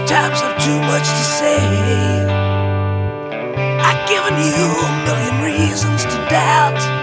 Sometimes I've too much to say. I've given you a million reasons to doubt.